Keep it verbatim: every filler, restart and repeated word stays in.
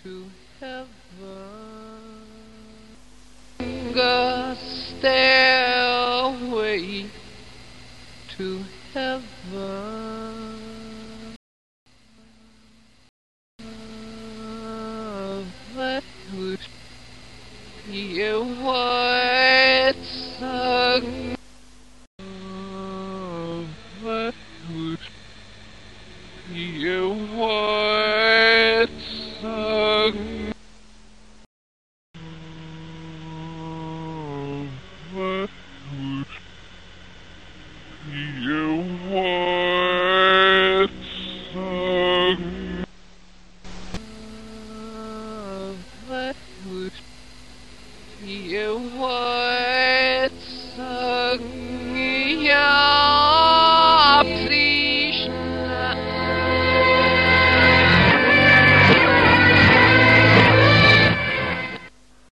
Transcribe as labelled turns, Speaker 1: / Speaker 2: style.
Speaker 1: to heaven. A stairway to heaven. That would be a white sun. That would be a white sun. That would be a white sun. That would be a white